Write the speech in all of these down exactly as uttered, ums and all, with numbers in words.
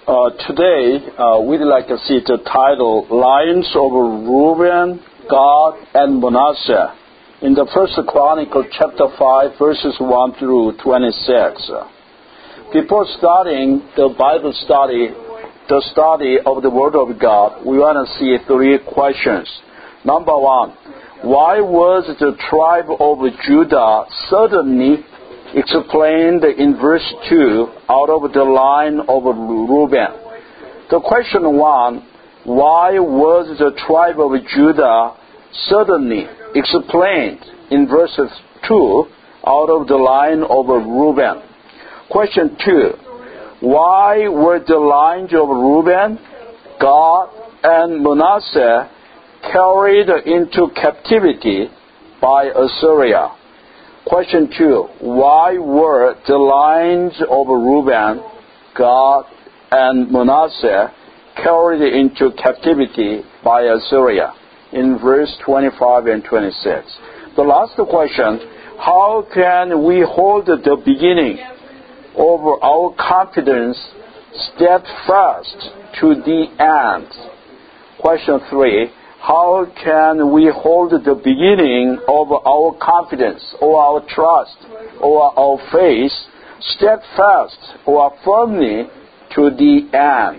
Uh, today, uh, we'd like to see the title, Lions of Reuben, Gad, and Manasseh, in the First Chronicle, chapter five, verses one through twenty-six. Before starting the Bible study, the study of the Word of God, we want to see three questions. Number one, why was the tribe of Judah suddenly explained in verse two out of the line of Reuben? The question one, why was the tribe of Judah suddenly explained in verse two out of the line of Reuben? Question two, why were the lines of Reuben, Gad, and Manasseh carried into captivity by Assyria? Question two, why were the lines of Reuben, Gad, and Manasseh carried into captivity by Assyria? In verse twenty-five and twenty-six. The last question, how can we hold the beginning of our confidence steadfast to the end? Question three, how can we hold the beginning of our confidence or our trust or our faith steadfast or firmly to the end?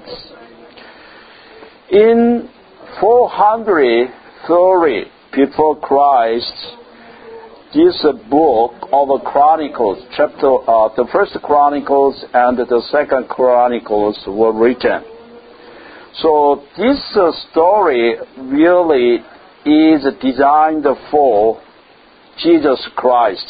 In four hundred thirty before Christ, this book of Chronicles, chapter, uh, the first Chronicles and the second Chronicles were written. So this uh, story really is designed for Jesus Christ.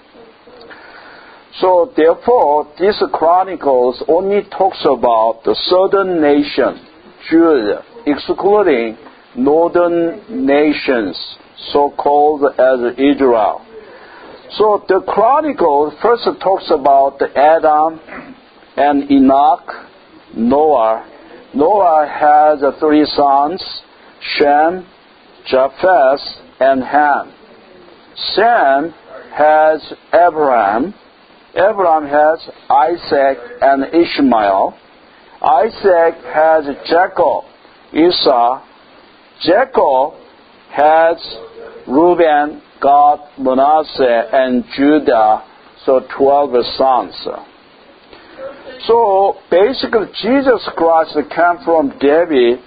So therefore, this Chronicles only talks about the southern nation, Judah, excluding northern nations, so-called as Israel. So the Chronicles first talks about Adam and Enoch, Noah. Noah has three sons, Shem, Japheth, and Ham. Shem has Abraham. Abraham has Isaac and Ishmael. Isaac has Jacob, Esau. Jacob has Reuben, Gad, Manasseh, and Judah, so twelve sons. So basically, Jesus Christ came from David.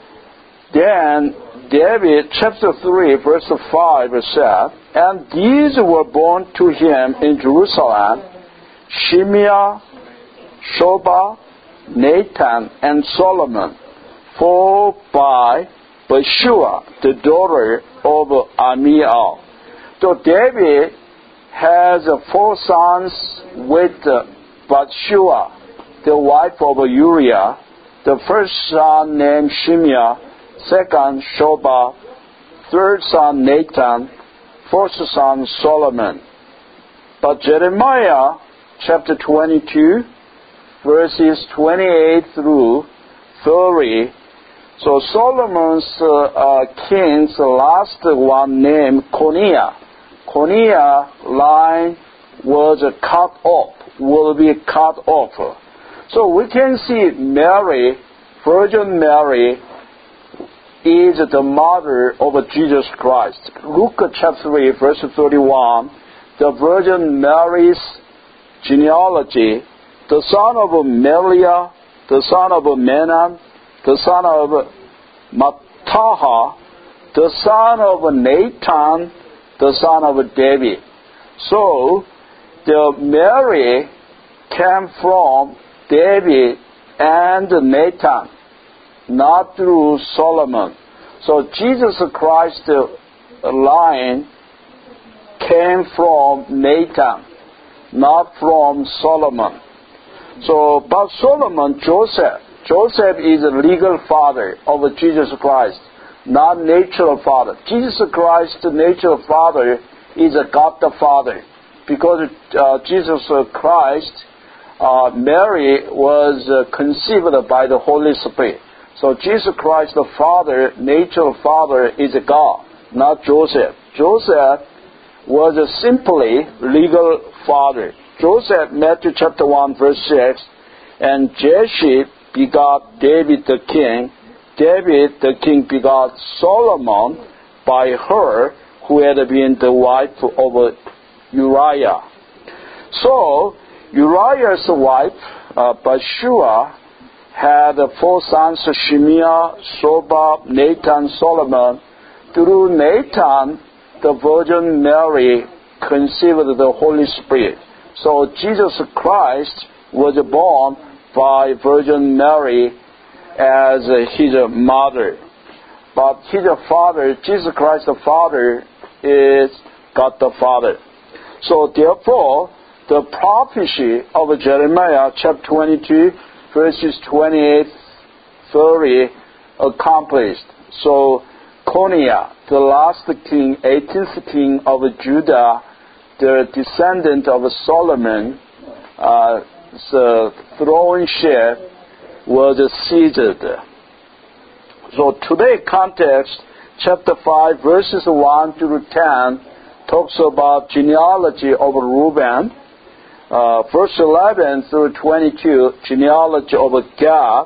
Then David, chapter three, verse five said, and these were born to him in Jerusalem, Shimea, Shobah, Nathan, and Solomon, four by Bathsheba, the daughter of Amiel. So David has four sons with Bathsheba, the wife of Uriah. The first son named Shimea, second Shobah, third son Nathan, fourth son Solomon. But Jeremiah chapter twenty-two, verses twenty-eight through thirty, so Solomon's uh, uh, king's last one named Coniah. Coniah line was cut off, will be cut off. So we can see Mary, Virgin Mary, is the mother of Jesus Christ. Luke chapter three, verse thirty-one, the Virgin Mary's genealogy, the son of Meliah, the son of Menan, the son of Mattaha, the son of Nathan, the son of David. So, the Mary came from David and Nathan, not through Solomon. So, Jesus Christ's line came from Nathan, not from Solomon. So, but Solomon, Joseph, Joseph is the legal father of Jesus Christ, not natural father. Jesus Christ's natural father is a God the Father, because uh, Jesus Christ, uh, Mary was uh, conceived by the Holy Spirit. So Jesus Christ, the Father, natural father, is a God, not Joseph. Joseph was a simply legal father. Joseph, Matthew chapter one, verse six, and Jesse, begot David the king. David the king begot Solomon by her who had been the wife of Uriah. So Uriah's wife, uh, Bathsheba, had four sons, Shemiah, Sobab, Nathan, Solomon. Through Nathan, the Virgin Mary conceived the Holy Spirit. So Jesus Christ was born by Virgin Mary as his mother. But his father, Jesus Christ the Father, is God the Father. So therefore, the prophecy of Jeremiah chapter twenty-two, verses twenty-eight, thirty, accomplished. So Coniah, the last king, eighteenth king of Judah, the descendant of Solomon, uh, the throne share was seized. So today context, chapter five, verses one through ten, talks about genealogy of Reuben. Uh, verse eleven through twenty-two, genealogy of Gad.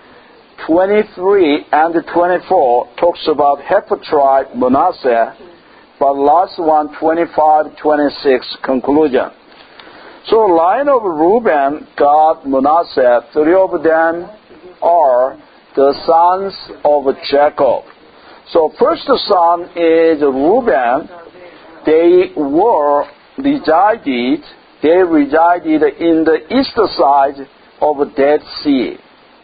twenty-three and twenty-four talks about half tribe Manasseh. But last one, twenty-five, twenty-six, conclusion. So line of Reuben, Gad, Manasseh, three of them are the sons of Jacob. So first son is Reuben. They were resided, they resided in the east side of Dead Sea.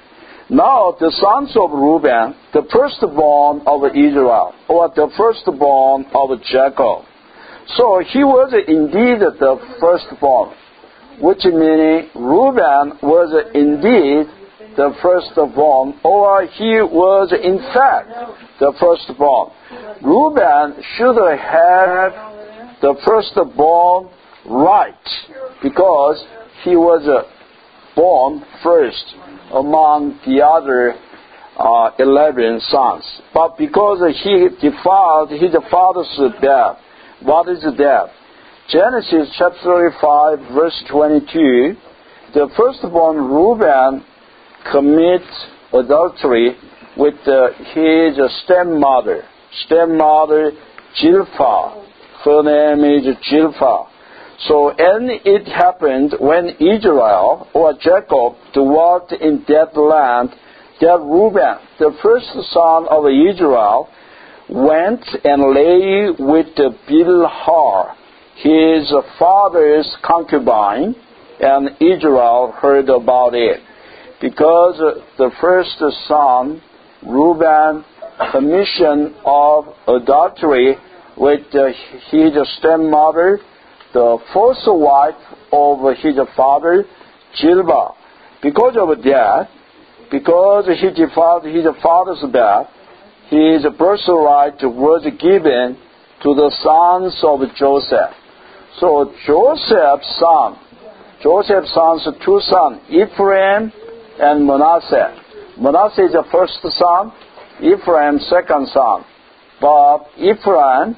Now the sons of Reuben, the firstborn of Israel, or the firstborn of Jacob. So he was indeed the firstborn, which meaning Reuben was indeed the firstborn, or he was in fact the firstborn. Reuben should have the firstborn right, because he was born first among the other uh, eleven sons. But because he defiled his father's death, what is death? Genesis chapter thirty-five, verse twenty-two, the firstborn Reuben commits adultery with uh, his stepmother, stepmother Zilpah. Her name is Zilpah. So, and it happened when Israel or Jacob dwelt in that land, that Reuben, the first son of Israel, went and lay with Bilhah, his father's concubine, and Israel heard about it. Because the first son, Reuben, commission of adultery with his stepmother, the first wife of his father, Zilpah. Because of that, because he defiled his father's death, his birthright was given to the sons of Joseph. So Joseph's son, Joseph's sons, two sons, Ephraim and Manasseh. Manasseh is the first son, Ephraim second son. But Ephraim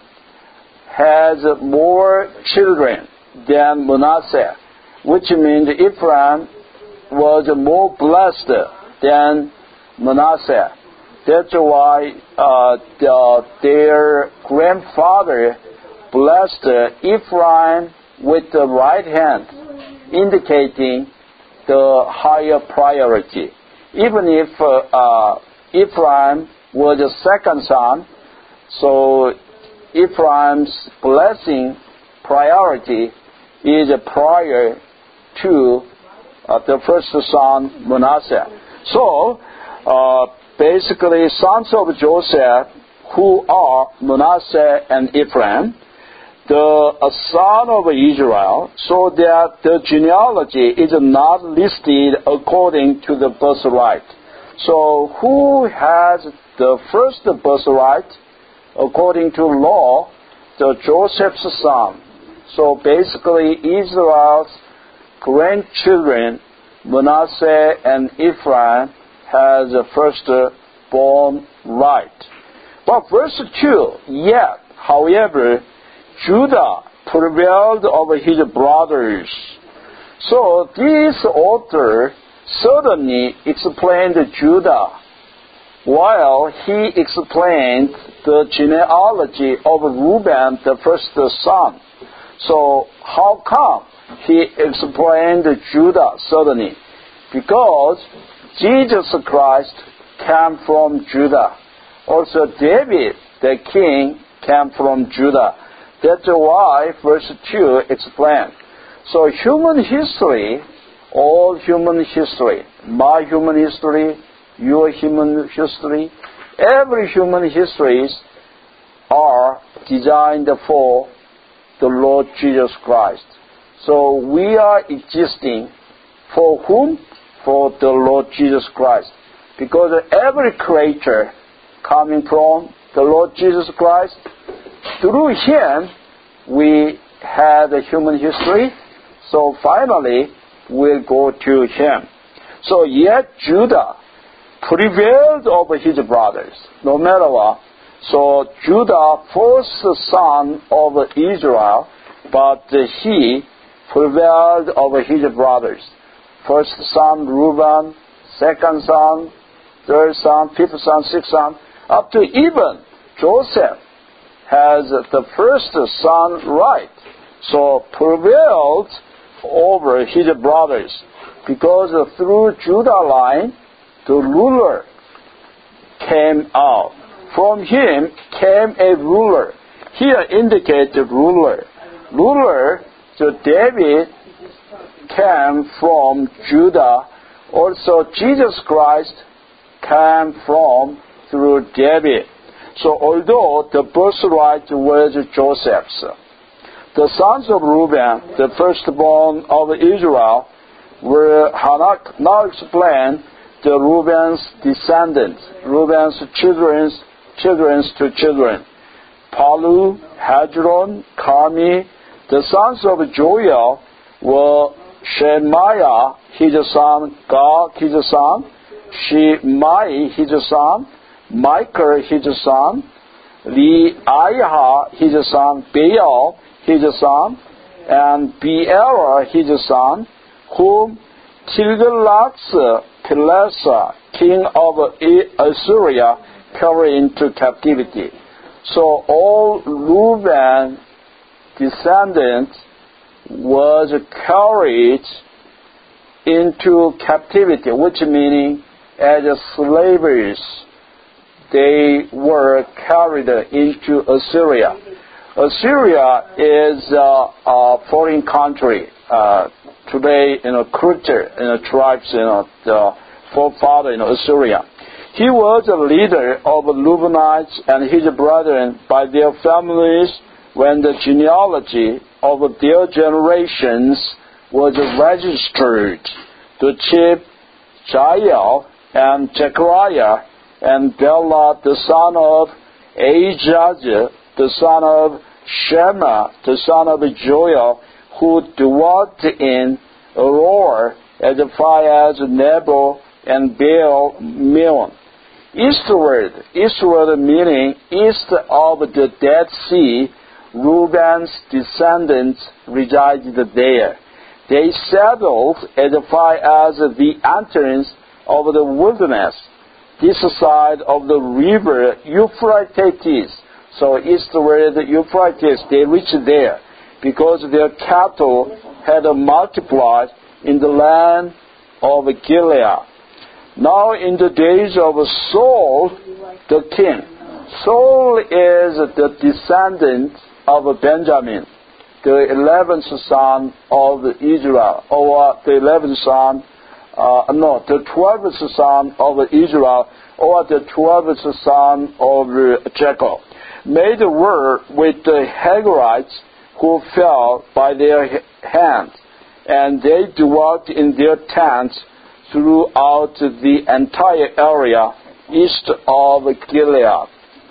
has more children than Manasseh, which means Ephraim was more blessed than Manasseh. That's why uh, the, their grandfather blessed Ephraim with the right hand, indicating the higher priority. Even if uh, uh, Ephraim was the second son, so Ephraim's blessing priority is prior to uh, the first son Manasseh. So uh, basically, sons of Joseph, who are Manasseh and Ephraim, the a son of Israel, so that the genealogy is not listed according to the birthright. So who has the first birthright? According to law, the Joseph's son. So basically, Israel's grandchildren, Manasseh and Ephraim, has the firstborn right. But verse two, yet, however, Judah prevailed over his brothers. So this author certainly explained Judah, while he explained the genealogy of Reuben, the first son. So how come he explained Judah certainly? Because Jesus Christ came from Judah. Also David, the king, came from Judah. That's why verse two explains. So human history, all human history, my human history, your human history, every human histories are designed for the Lord Jesus Christ. So we are existing for whom? For the Lord Jesus Christ. Because every creature coming from the Lord Jesus Christ, through Him we had a human history. So finally we'll go to Him. So yet Judah prevailed over his brothers, no matter what. So Judah, first son of Israel, but he prevailed over his brothers. First son Reuben, second son, third son, fifth son, sixth son, up to even Joseph has the first son right. So prevailed over his brothers, because through Judah line, the ruler came out. From him came a ruler. Here indicates the ruler. Ruler, so David came from Judah. Also Jesus Christ came from through David. So although the birthright was Joseph's, the sons of Reuben, the firstborn of Israel, were now explained the Reuben's descendants, Reuben's children's children's to children. Palu, Hezron, Carmi. The sons of Joel were Shemaiah, his son, Gad, his son, Shimei, his son, Michael, his son, Leiah, his son, Baal, his son, and Beera, his son, whom Tiglath-Pileser, king of Assyria, carried into captivity. So all Reuben descendants was carried into captivity, which meaning as slaves they were carried into Assyria. Assyria is uh, a foreign country. Uh, today, you know, culture, you know, tribes, you know, the forefather, you know, Assyria. He was a leader of the Reubenites and his brethren by their families when the genealogy of their generations was registered. The chief Jael and Zechariah and Bela, the son of Ahijah, the son of Shema, the son of Joel, who dwelt in Aurora as far as Nebo and Baal Meon. Eastward, eastward meaning east of the Dead Sea, Reuben's descendants resided there. They settled as far as the entrance of the wilderness, this side of the river Euphrates. So eastward Euphrates, they reached there because their cattle had multiplied in the land of Gilead. Now in the days of Saul the king, Saul is the descendant of Benjamin, the eleventh son of Israel, or the eleventh son, uh, no, the twelfth son of Israel, or the twelfth son of Jacob, made war with the Hagarites who fell by their hand, and they dwelt in their tents throughout the entire area east of Gilead.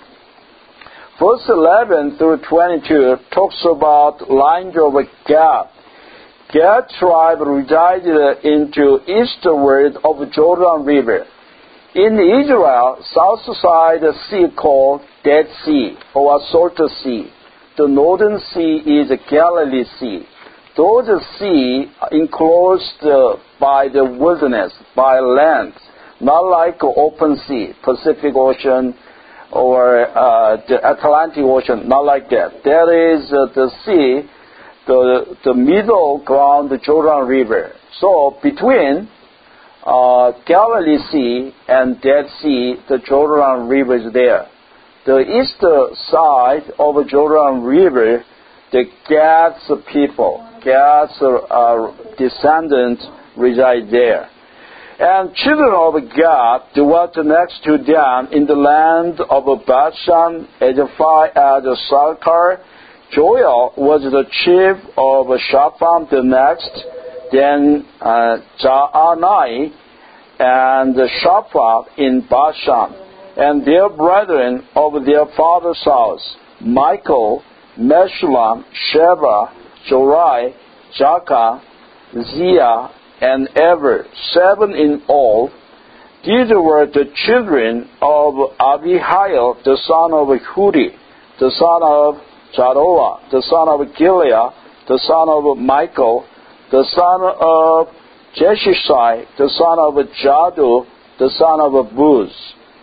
Verse eleven through twenty-two talks about lines of Gad. Gad tribe resided into eastward of Jordan River. In Israel, south side sea called Dead Sea or Salt Sea. The northern sea is Galilee Sea. those sea enclosed uh, by the wilderness, by land, not like open sea, Pacific Ocean or uh, the Atlantic Ocean, not like that. There is uh, the sea, the the middle ground, the Jordan River. So between uh, Galilee Sea and Dead Sea, the Jordan River is there. The east side of the Jordan River, the Gad's people, Gad's uh, descendants reside there. And children of Gad dwelt next to them in the land of Bashan, as far as Salcar. Joel was the chief of Shaphan the next, then uh, Jaanai and Shaphat in Bashan, and their brethren of their father's house, Michael, Meshullam, Sheba, Jorai, Jaka, Zia, and Ever, seven in all. These were the children of Abihail, the son of Huri, the son of Jaroah, the son of Gilead, the son of Michael, the son of Jeshishai, the son of Jadu, the son of Buz.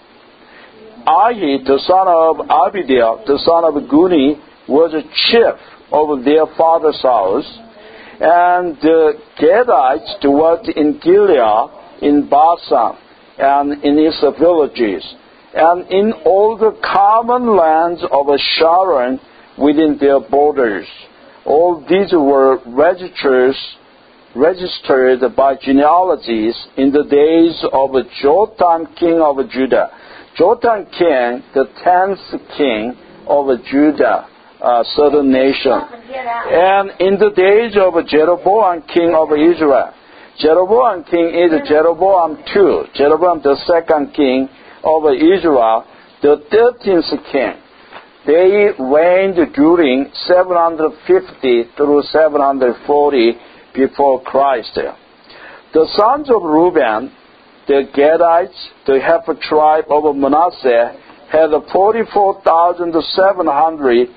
Ahi, the son of Abidel, the son of Guni, was a chief of their father's house, and the Gadites dwelt in Gilead, in Basan, and in its villages, and in all the common lands of Sharon within their borders. All these were registers, registered by genealogies in the days of Jotham, king of Judah. Jotham king, the tenth king of Judah, uh, southern nation. And in the days of Jeroboam, king of Israel. Jeroboam king is Jeroboam the second, Jeroboam the second king of Israel, the thirteenth king. They reigned during seven hundred fifty through seven hundred forty before Christ. The sons of Reuben, the Gadites, the half tribe of Manasseh, had forty-four thousand seven hundred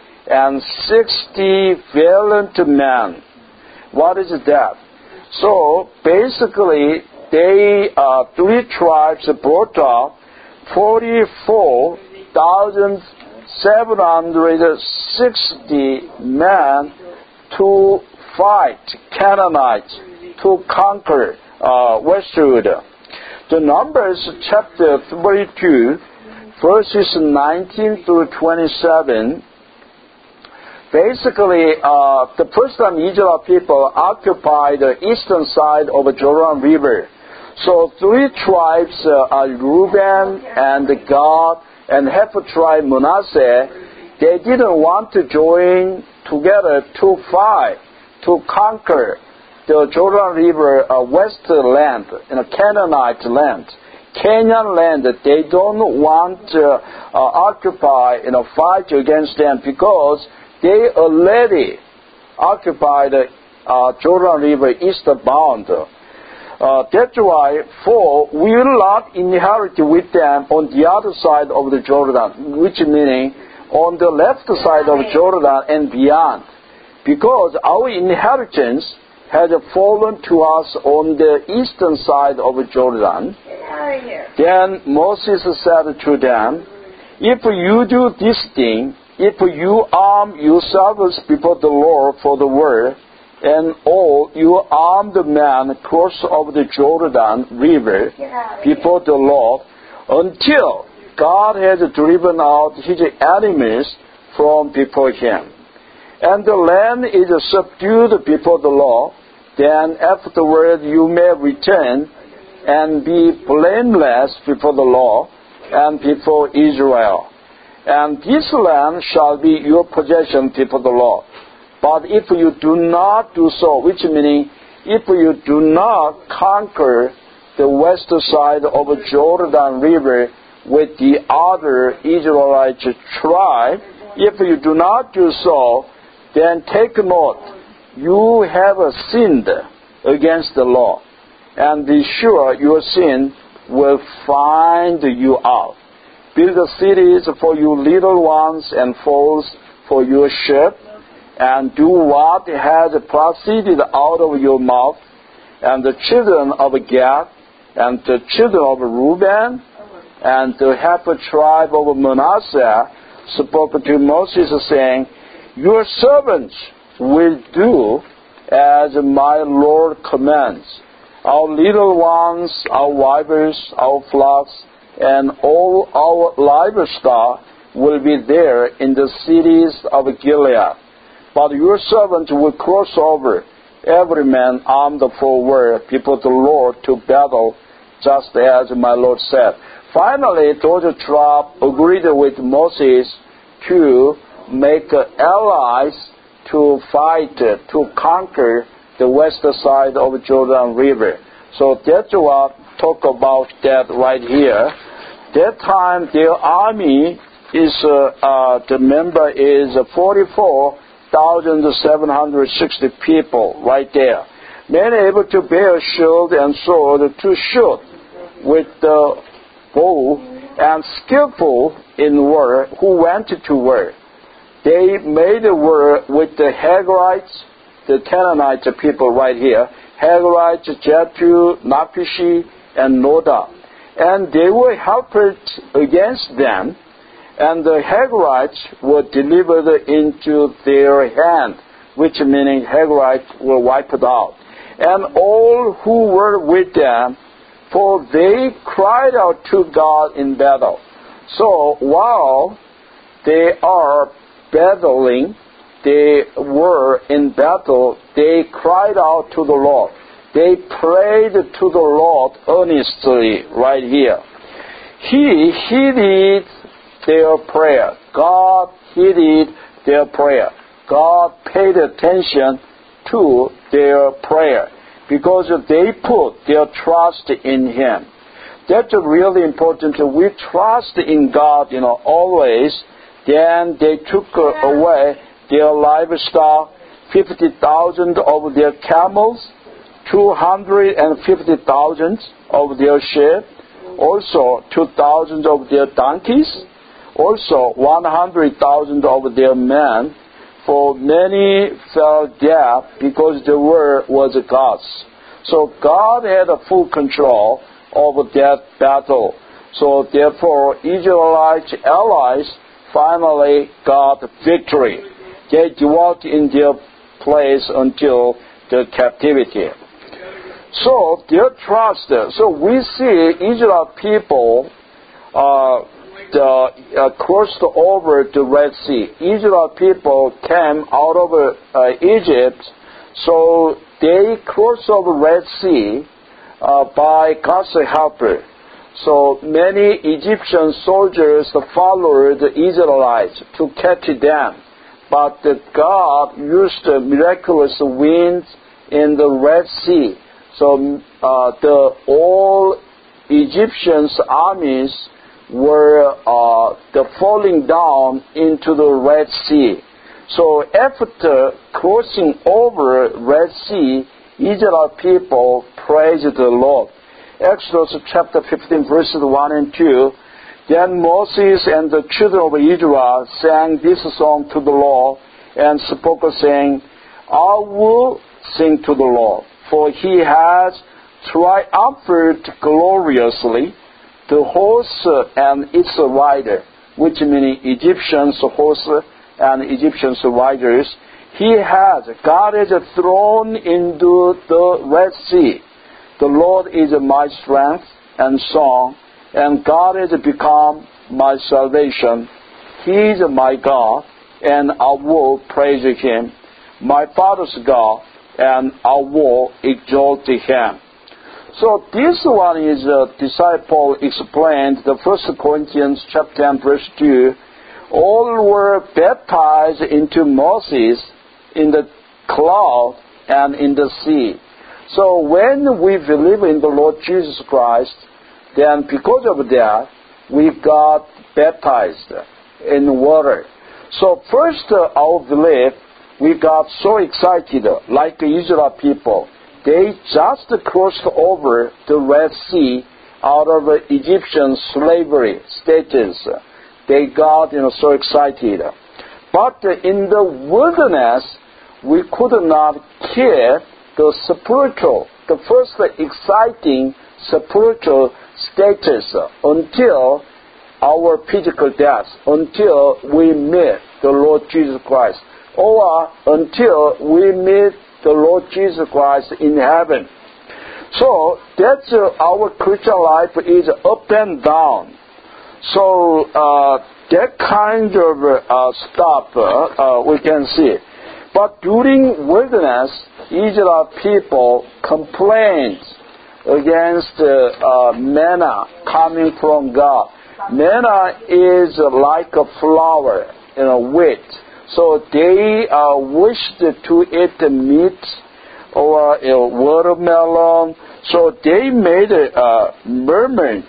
sixty valiant men. What is that? So basically, they uh, three tribes brought up forty-four thousand seven hundred sixty men to fight Canaanites, to conquer uh, westward. The Numbers chapter thirty-two, verses nineteen through twenty-seven. Basically, uh, the first time Israel people occupied the eastern side of the Jordan River. So three tribes, uh, are Reuben and Gad and half tribe Manasseh. They didn't want to join together to fight, to conquer the Jordan River uh, west land, you know, Canaanite land, Canaan land. They don't want to uh, uh, occupy, you know, fight against them because they already occupied uh, Jordan River eastbound. Uh, that's why, for we will not inherit with them on the other side of the Jordan, which meaning on the left side of Jordan and beyond, because our inheritance has fallen to us on the eastern side of Jordan. Then Moses said to them, if you do this thing, if you arm yourselves before the Lord for the word, and all you armed men cross over the Jordan River before the Lord, until God has driven out his enemies from before him, and the land is subdued before the Lord, then afterward you may return and be blameless before the Lord and before Israel. And this land shall be your possession before the Lord. But if you do not do so, which meaning if you do not conquer the west side of Jordan River with the other Israelite tribe, if you do not do so, then take note, you have sinned against the law, and be sure your sin will find you out. Build cities for your little ones and folds for your sheep, and do what has proceeded out of your mouth. And the children of Gad, and the children of Reuben, and the half tribe of Manasseh spoke to Moses, saying, your servants will do as my Lord commands. Our little ones, our wives, our flocks, and all our livestock will be there in the cities of Gilead. But your servants will cross over, every man armed for war, before the Lord to battle, just as my Lord said. Finally, those tribes agreed with Moses to make allies to fight, to conquer the west side of Jordan River. So that's what talk about that right here. That time their army is, uh, uh, the member is forty-four thousand seven hundred sixty people right there. Men able to bear shield and sword to shoot with the bow, and skillful in war who went to war. They made a war with the Hagarites, the Canaanite people right here, Hagarites, Jethro, Naphishi, and Noda. And they were helped against them, and the Hagarites were delivered into their hand, which meaning Hagarites were wiped out. And all who were with them, for they cried out to God in battle. So while they are battling, they were in battle, they cried out to the Lord. They prayed to the Lord earnestly right here. He heeded their prayer. God heeded their prayer. God paid attention to their prayer because they put their trust in Him. That's really important. We trust in God, you know, always. Then they took away their livestock, fifty thousand of their camels, two hundred fifty thousand of their sheep, also two thousand of their donkeys, also one hundred thousand of their men, for many fell dead because the war was God's. So God had a full control over that battle. So therefore, Israelite allies finally got victory. They dwelt in their place until the captivity. So their trust. So we see Israel people uh, the, uh, crossed over the Red Sea. Israel people came out of uh, Egypt, so they crossed over Red Sea uh, by God's help. So many Egyptian soldiers followed the Israelites to catch them, but God used miraculous winds in the Red Sea. So uh, the all Egyptians' armies were uh, the falling down into the Red Sea. So after crossing over Red Sea, Israel people praised the Lord. Exodus chapter fifteen, verses one and two. Then Moses and the children of Israel sang this song to the Lord and spoke, saying, I will sing to the Lord, for He has triumphed gloriously. The horse and its rider, which means Egyptians' horse and Egyptians' riders, He has, God is thrown into the Red Sea. The Lord is my strength and song, and God has become my salvation. He is my God, and I will praise Him, my Father's God, and I will exalt Him. So this one is a disciple explained, the First Corinthians chapter ten, verse two. All were baptized into Moses in the cloud and in the sea. So when we believe in the Lord Jesus Christ, then because of that, we got baptized in water. So first, uh, our belief, we got so excited, like the Israel people. They just crossed over the Red Sea out of Egyptian slavery status. They got, you know, so excited. But in the wilderness, we could not keep the spiritual, the first exciting spiritual status until our physical death, until we meet the Lord Jesus Christ, or until we meet the Lord Jesus Christ in heaven. So that's uh, our Christian life is up and down. So uh, that kind of uh, stuff uh, uh, we can see. But during wilderness, Israel people complained against uh, uh, manna coming from God. Manna is like a flower, you know, wheat. So they uh, wished to eat the meat or you know, watermelon. So they made a uh, murmured.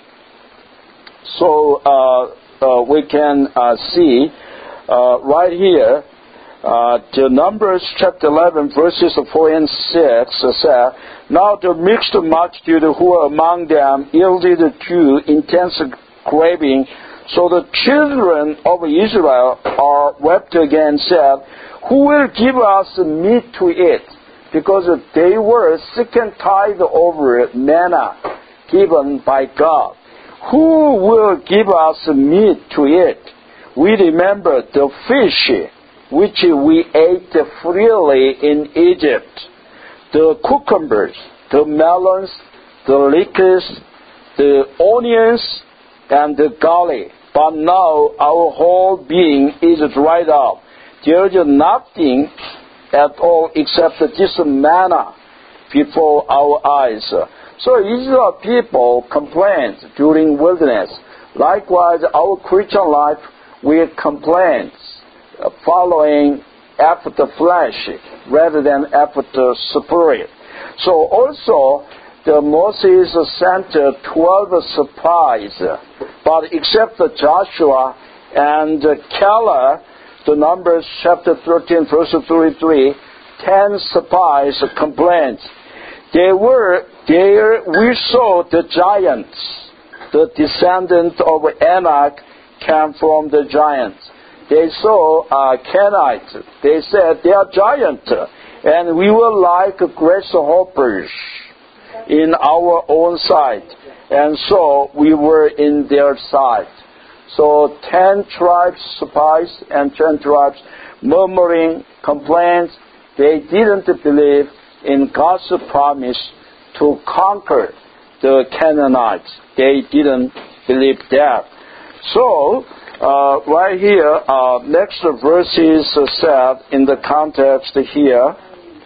So uh, uh, we can uh, see uh, right here, uh, the Numbers chapter eleven, verses four and six uh, say, now the mixed multitude who were among them yielded to intense craving. So the children of Israel are wept again and said, who will give us meat to eat? Because they were sick and tired over manna given by God. Who will give us meat to eat? We remember the fish which we ate freely in Egypt, the cucumbers, the melons, the lettuce, the onions, and the garlic. But now our whole being is dried up. There is nothing at all except this manna before our eyes. So Israel people complained during wilderness. Likewise, our Christian life, we complain following after the flesh rather than after the spirit. So also, the Moses sent twelve spies, but except Joshua and Caleb, the Numbers chapter thirteen, verse thirty-three, ten spies complained. They were there. We saw the giants, the descendant of Anak came from the giants. They saw uh, Canaanites. They said they are giants, and we were like grasshoppers in our own sight, and so we were in their sight. So ten tribes spies and ten tribes murmuring, complaints. They didn't believe in God's promise to conquer the Canaanites. They didn't believe that. So uh, right here, uh, next verse is uh, said in the context here.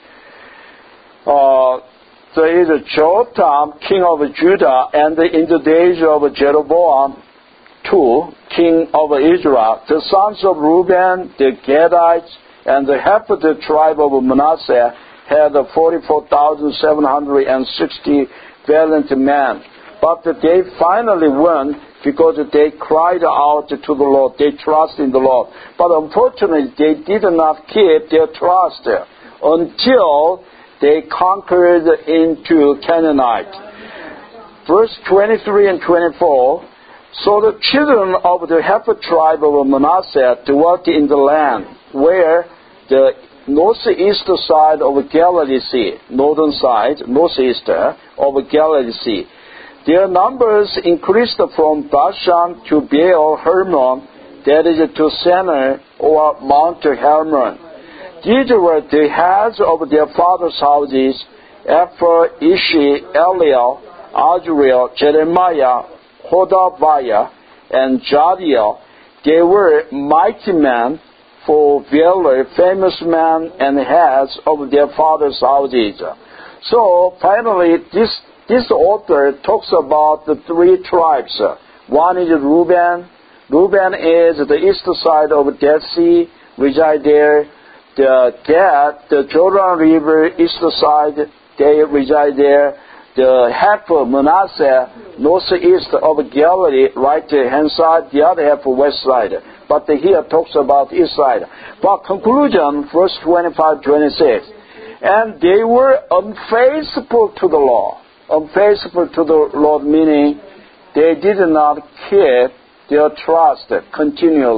Uh, There is Jotham, king of Judah, and in the days of Jeroboam the second, king of Israel, the sons of Reuben, the Gadites, and the half of the tribe of Manasseh had forty-four thousand seven hundred sixty valiant men. But they finally won because they cried out to the Lord. They trusted in the Lord. But unfortunately, they did not keep their trust until they conquered into Canaanite. Verse twenty-three and twenty-four, so the children of the half tribe of Manasseh dwelt in the land where the northeast side of Galilee Sea, northern side, northeast of Galilee Sea. Their numbers increased from Bashan to Baal Hermon, that is to Senir or Mount Hermon. These were the heads of their fathers' houses: Ephraim, Ishi, Eliel, Azriel, Jeremiah, Hodaviah, and Jadiel. They were mighty men for valor, famous men and heads of their fathers' houses. So finally, this this author talks about the three tribes. One is Reuben. Reuben is the east side of Dead Sea, reside there. The Gad, the Jordan River, east side, they reside there. The half of Manasseh, northeast of Galilee, right hand side, the other half west side. But here talks about east side. But conclusion, verse twenty-five, twenty-six. And they were unfaithful to the law. Unfaithful to the Lord, meaning they did not keep their trust continually.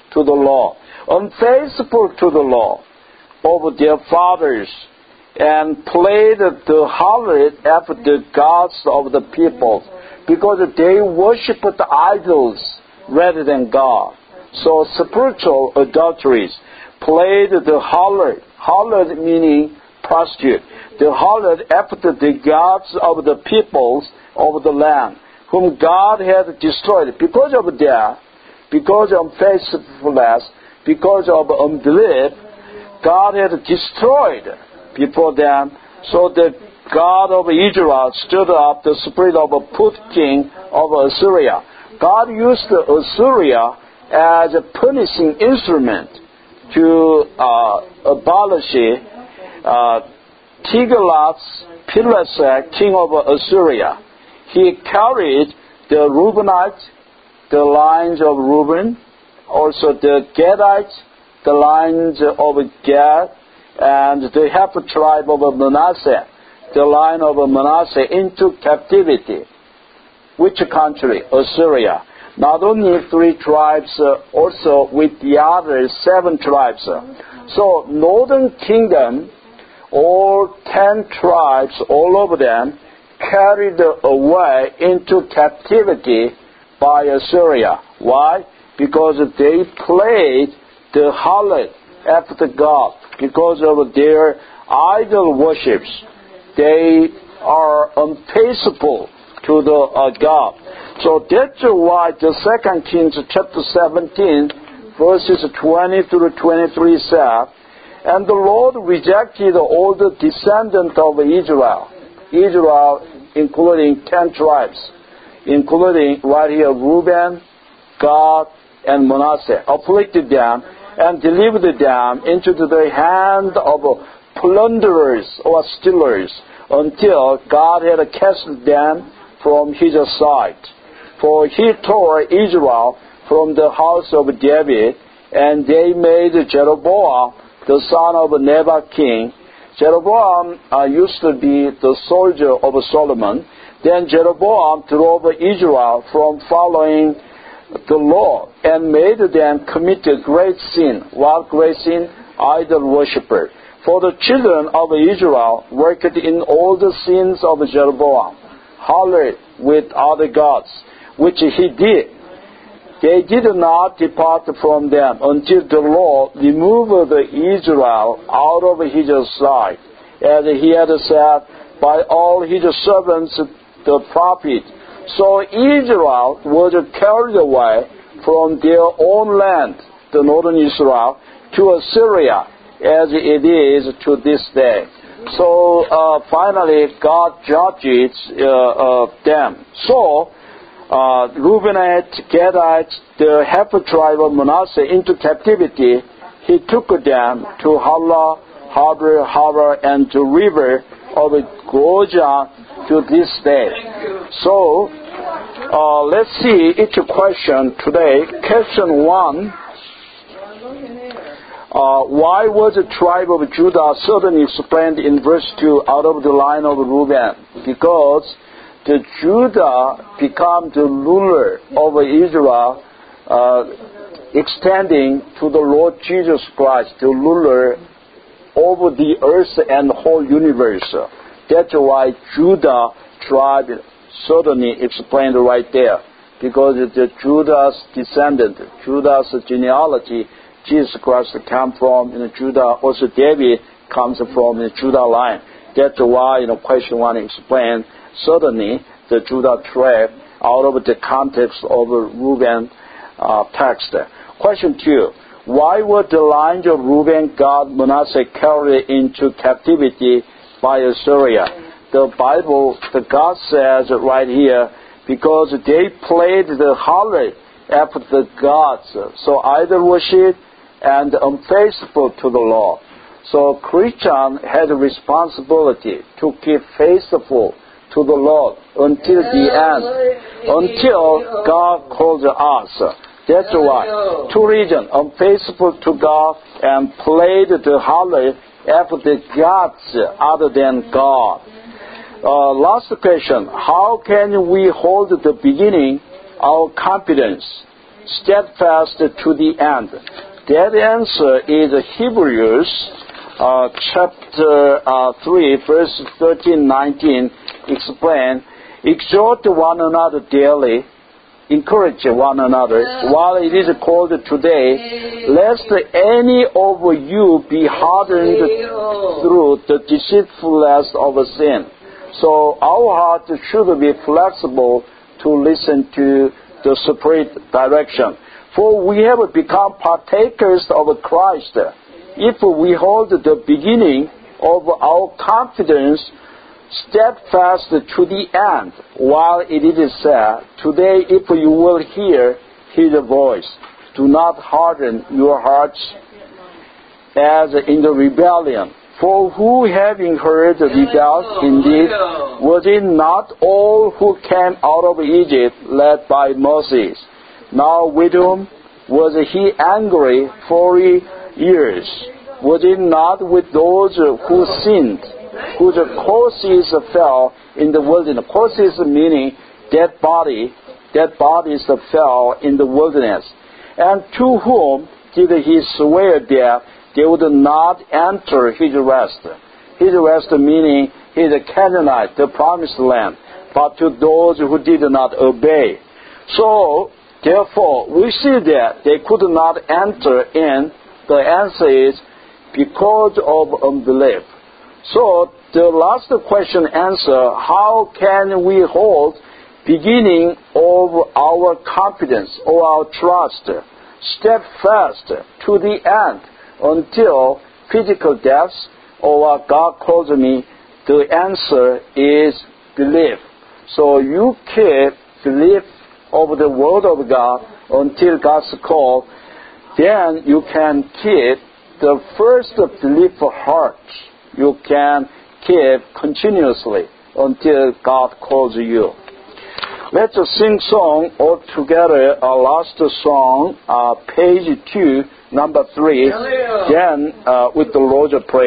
to the law, unfaithful to the law of their fathers, and played the harlot after the gods of the people, because they worshipped idols rather than God. So spiritual adulteries played the harlot, harlot meaning prostitute, the harlot after the gods of the peoples of the land, whom God had destroyed. Because of that, because of unfaithfulness, because of unbelief, God had destroyed before them. So the God of Israel stood up the spirit of a Put king of Assyria. God used Assyria as a punishing instrument to uh, abolish uh, Tiglath-Pileser, king of Assyria. He carried the Reubenites, the lines of Reuben, also the Gadites, the lines of Gad, and the half tribe of Manasseh, the line of Manasseh, into captivity. Which country? Assyria. Not only three tribes, uh, also with the other seven tribes. So northern kingdom, all ten tribes, all of them, carried away into captivity by Assyria. Why? Because they played the harlot after God. Because of their idol worships, they are unfaithful to the uh, God. So that's why the Second Kings chapter seventeen, verses twenty through twenty-three said, and the Lord rejected all the descendants of Israel. Israel, including ten tribes, including right here Reuben, Gad, and Manasseh, afflicted them and delivered them into the hand of plunderers or stealers, until God had cast them from his sight. For he tore Israel from the house of David, and they made Jeroboam the son of Nebat king. Jeroboam uh, used to be the soldier of Solomon. Then Jeroboam drove Israel from following the law and made them commit a great sin. What great sin? Idol worshipper. For the children of Israel worked in all the sins of Jeroboam, harlot with other gods, which he did. They did not depart from them until the Lord removed Israel out of his sight, as he had said by all his servants the prophet. So Israel was carried away from their own land, the northern Israel, to Assyria, as it is to this day. So uh, finally, God judges uh, uh, them. So uh, Reubenite, Gadite, the half tribe of Manasseh into captivity, he took them to Hala, Harbor, Harbor, and to river of Gojah to this day. So uh, let's see each question today. Question one. Uh, why was the tribe of Judah suddenly explained in verse two out of the line of Reuben? Because the Judah became the ruler over Israel, uh, extending to the Lord Jesus Christ, the ruler over the earth and the whole universe. That's why Judah tribe suddenly explained right there. Because the Judah's descendant, Judah's genealogy, Jesus Christ came from, you know, Judah. Also, David comes from the Judah line. That's why, you know, question one explained suddenly the Judah tribe out of the context of Reuben uh, text. Question two: why were the lines of Reuben, Gad, Manasseh carried into captivity by Assyria? The Bible, the God says right here, because they played the harlot after the gods, so idol worship and unfaithful to the law. So Christian had a responsibility to keep faithful to the Lord until the end, until God calls us. That's why. Two reasons: unfaithful to God and played the harlot after the gods other than God. Uh, last question: how can we hold the beginning our confidence steadfast to the end. That answer is Hebrews uh, chapter uh, three, verse thirteen, nineteen, explain, exhort one another daily, encourage one another, while it is called today, lest any of you be hardened through the deceitfulness of sin. So our heart should be flexible to listen to the Spirit direction. For we have become partakers of Christ if we hold the beginning of our confidence steadfast to the end, while it is said, today if you will hear his voice, do not harden your hearts as in the rebellion. For who having heard rebelled indeed, was it not all who came out of Egypt led by Moses? Now with whom was he angry forty years? Was it not with those who sinned, whose corpses fell in the wilderness? Corpses meaning dead body, dead bodies fell in the wilderness. And to whom did he swear that they would not enter his rest? His rest meaning his Canaanite, the promised land, but to those who did not obey. So, therefore, we see that they could not enter in. The answer is because of unbelief. So, the last question answer, how can we hold beginning of our confidence or our trust steadfast to the end until physical death or God calls me? The answer is belief. So you keep belief of the Word of God until God's call, then you can keep the first belief heart. You can keep continuously until God calls you. Let's sing song all together. Our last song, uh, page two, number three. Then uh, with the Lord's Prayer.